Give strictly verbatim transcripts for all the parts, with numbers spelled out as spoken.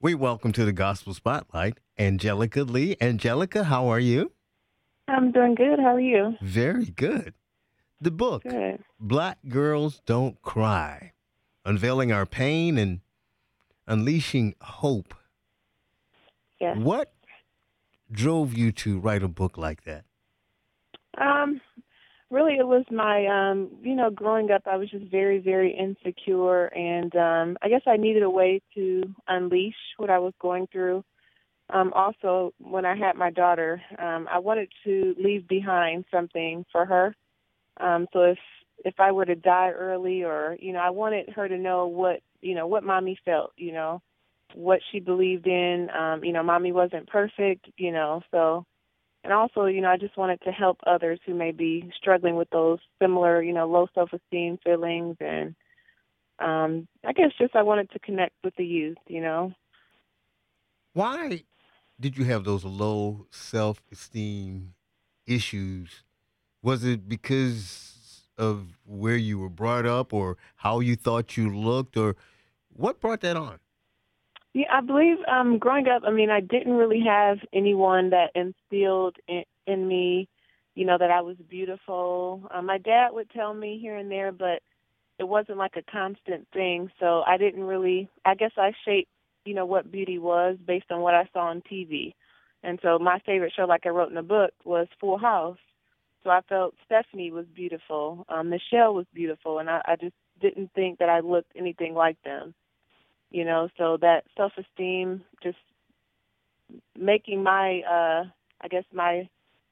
We welcome to the Gospel Spotlight Angelica Lee. Angelica, how are you? I'm doing good. How are you? Very good. The book, Good. Black Girls Don't Cry, unveiling our pain and unleashing hope. Yes. What drove you to write a book like that? Um, really, it was my, um, you know, growing up, I was just very, very insecure, and um, I guess I needed a way to unleash what I was going through. Um, also, when I had my daughter, um, I wanted to leave behind something for her. Um, so if if I were to die early, or you know, I wanted her to know what you know what mommy felt, you know, what she believed in. Um, you know, mommy wasn't perfect, you know, so and also, you know, I just wanted to help others who may be struggling with those similar, you know, low self-esteem feelings. And um, I guess just I wanted to connect with the youth, you know. Why did you have those low self esteem issues? Was it because of where you were brought up or how you thought you looked, or what brought that on? Yeah, I believe um, growing up, I mean, I didn't really have anyone that instilled in, in me, you know, that I was beautiful. Um, my dad would tell me here and there, but it wasn't like a constant thing. So I didn't really, I guess I shaped, you know, what beauty was based on what I saw on T V. And so my favorite show, like I wrote in the book, was Full House. So I felt Stephanie was beautiful. Um, Michelle was beautiful. And I, I just didn't think that I looked anything like them, you know, so that self-esteem, just making my, uh, I guess my,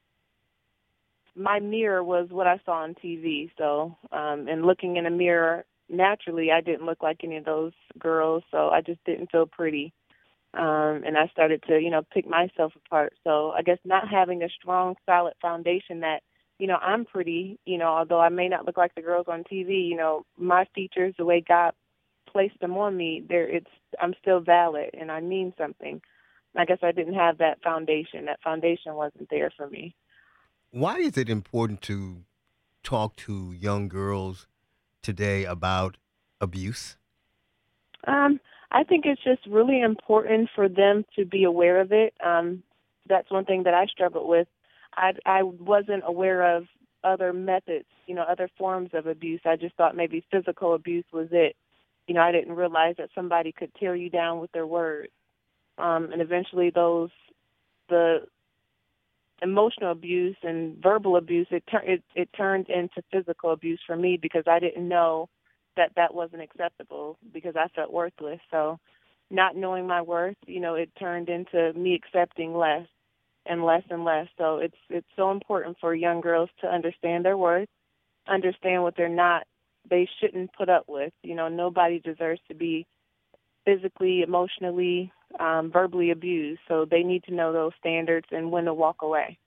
my mirror was what I saw on T V. So, um, and looking in a mirror, naturally, I didn't look like any of those girls, so I just didn't feel pretty. Um, and I started to, you know, pick myself apart. So I guess not having a strong, solid foundation that, you know, I'm pretty, you know, although I may not look like the girls on T V, you know, my features, the way God placed them on me, there, it's, I'm still valid and I mean something. I guess I didn't have that foundation. That foundation wasn't there for me. Why is it important to talk to young girls today about abuse? Um, I think it's just really important for them to be aware of it. Um, that's one thing that I struggled with. I I wasn't aware of other methods, you know, other forms of abuse. I just thought maybe physical abuse was it. You know, I didn't realize that somebody could tear you down with their words. Um, and eventually, those the emotional abuse and verbal abuse, it, tur- it it turned into physical abuse for me because I didn't know that that wasn't acceptable because I felt worthless. So not knowing my worth, you know, it turned into me accepting less and less and less. So it's it's so important for young girls to understand their worth, understand what they're not, they shouldn't put up with. You know, nobody deserves to be physically, emotionally, um, verbally abused. So they need to know those standards and when to walk away.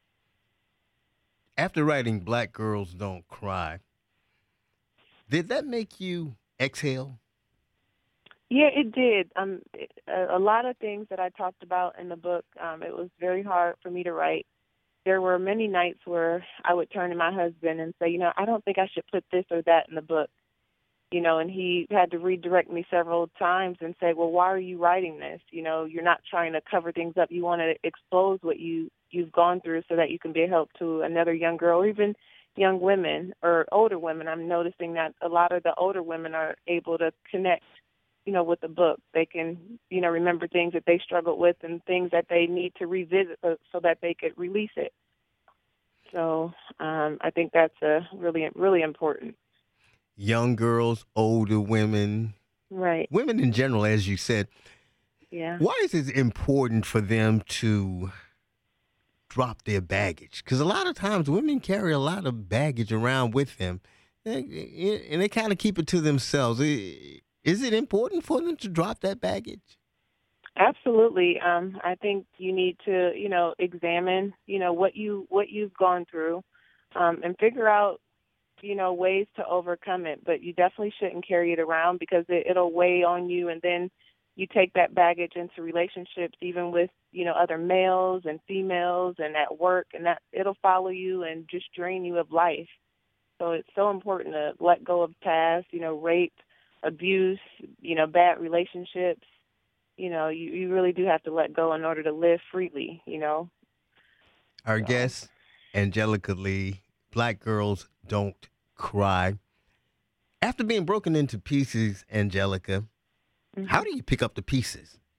After writing Black Girls Don't Cry, did that make you exhale? Yeah, it did. Um, it, a, a lot of things that I talked about in the book, um, it was very hard for me to write. There were many nights where I would turn to my husband and say, you know, I don't think I should put this or that in the book, you know, and he had to redirect me several times and say, well, why are you writing this? You know, you're not trying to cover things up. You want to expose what you, you've gone through so that you can be a help to another young girl or even young women or older women. I'm noticing that a lot of the older women are able to connect, you know, with the book. They can, you know, remember things that they struggled with and things that they need to revisit so, so that they could release it. So um, I think that's uh, really, really important. Young girls, older women, Right. women in general, as you said, Yeah. why is it important for them to drop their baggage? Because a lot of times women carry a lot of baggage around with them, and and they kind of keep it to themselves. I- Is it important for them to drop that baggage? Absolutely. Um, I think you need to, you know, examine, you know, what you what you've gone through, um, and figure out, you know, ways to overcome it. But you definitely shouldn't carry it around because it, it'll weigh on you, and then you take that baggage into relationships, even with, you know, other males and females, and at work, and that it'll follow you and just drain you of life. So it's so important to let go of past, you know, rape, abuse, you know, bad relationships, you know, you, you really do have to let go in order to live freely, you know. Our So, guest, Angelica Lee, Black Girls Don't Cry. After being broken into pieces, Angelica, how mhm. do you pick up the pieces?